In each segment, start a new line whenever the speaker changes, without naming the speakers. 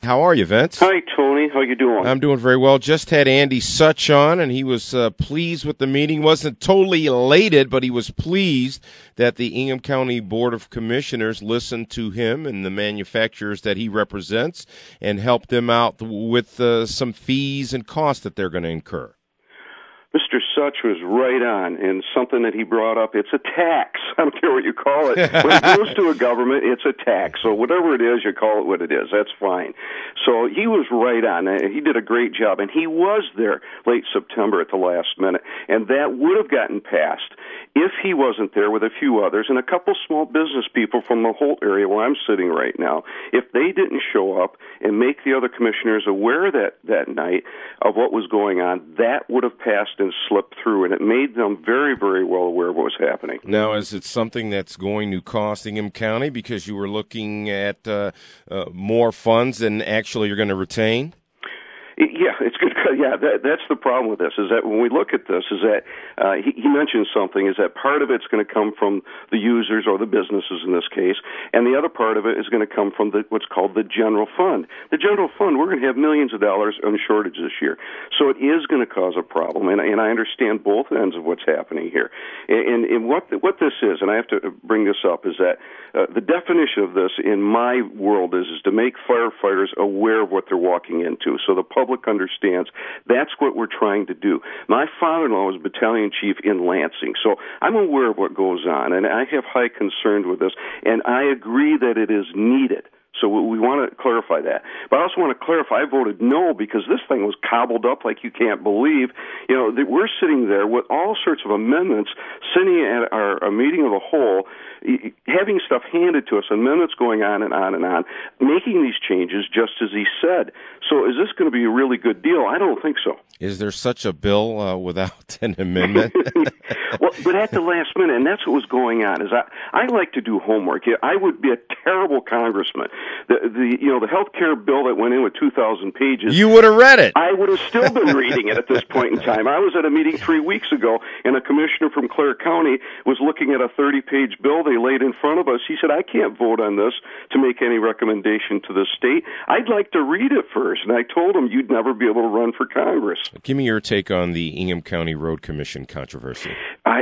How are you, Vince?
Hi, Tony. How you doing?
I'm doing very well. Just had Andy Such on, and he was pleased with the meeting. Wasn't totally elated, but he was pleased that the Ingham County Board of Commissioners listened to him and the manufacturers that he represents and helped them out with some fees and costs that they're going to incur.
Mr. Such was right on, and something that he brought up, it's a tax. I don't care what you call it. When it goes to a government, it's a tax. So whatever it is, you call it what it is. That's fine. So he was right on. He did a great job, and he was there late September at the last minute, and that would have gotten passed if he wasn't there with a few others and a couple small business people from the Holt area where I'm sitting right now. If they didn't show up and make the other commissioners aware that night of what was going on, that would have passed and slipped through, and it made them very, very well aware of what was happening.
Now, is it something that's going to cost Ingham County because you were looking at more funds than actually you're going to retain?
Yeah, it's good. Yeah, that's the problem with this, is that when we look at this, is that he mentioned something, is that part of it's going to come from the users or the businesses in this case, and the other part of it is going to come from what's called the general fund. The general fund, we're going to have millions of dollars on shortage this year, so it is going to cause a problem, and I understand both ends of what's happening here. And what this is, and I have to bring this up, is that the definition of this in my world is to make firefighters aware of what they're walking into, so the public understands. That's what we're trying to do. My father-in-law was battalion chief in Lansing, so I'm aware of what goes on, and I have high concern with this, and I agree that it is needed. So we want to clarify that. But I also want to clarify, I voted no because this thing was cobbled up like you can't believe. You know, that we're sitting there with all sorts of amendments, sitting at our meeting of the whole, having stuff handed to us, amendments going on and on and on, making these changes just as he said. So is this going to be a really good deal? I don't think so.
Is there such a bill without an amendment?
Well, but at the last minute, and that's what was going on, is I like to do homework. I would be a terrible congressman. The health care bill that went in with 2,000 pages.
You would have read it.
I would have still been reading it at this point in time. I was at a meeting 3 weeks ago, and a commissioner from Clare County was looking at a 30-page bill they laid in front of us. He said, I can't vote on this to make any recommendation to the state. I'd like to read it first. And I told him you'd never be able to run for Congress.
Give me your take on the Ingham County Road Commission controversy.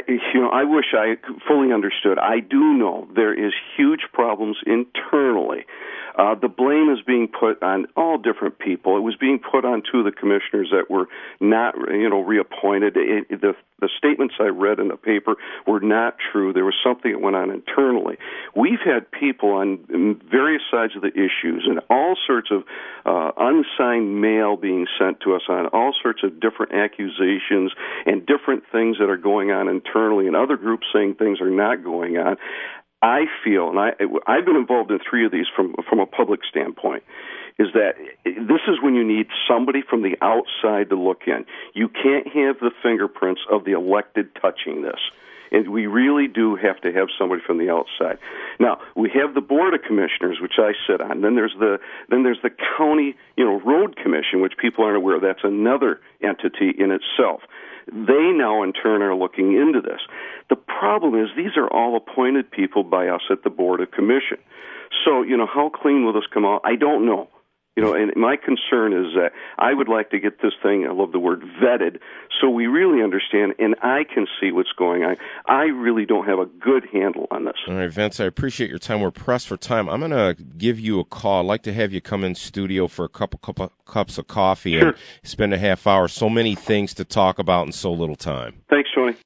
I wish I fully understood. I do know there is huge problems internally. The blame is being put on all different people. It was being put on two of the commissioners that were not, reappointed. The statements I read in the paper were not true. There was something that went on internally. We've had people on various sides of the issues and all sorts of unsigned mail being sent to us on all sorts of different accusations and different things that are going on internally, and other groups saying things are not going on. I feel, and I've been involved in three of these from a public standpoint, is that this is when you need somebody from the outside to look in. You can't have the fingerprints of the elected touching this. And we really do have to have somebody from the outside. Now, we have the Board of Commissioners, which I sit on. Then there's the County, Road Commission, which people aren't aware of. That's another entity in itself. They now, in turn, are looking into this. The problem is these are all appointed people by us at the Board of Commission. So, how clean will this come out? I don't know. And my concern is that I would like to get this thing, I love the word vetted, so we really understand and I can see what's going on. I really don't have a good handle on this.
All right, Vince, I appreciate your time. We're pressed for time. I'm going to give you a call. I'd like to have you come in studio for a couple cups of coffee and spend a half hour. So many things to talk about in so little time.
Thanks, Tony.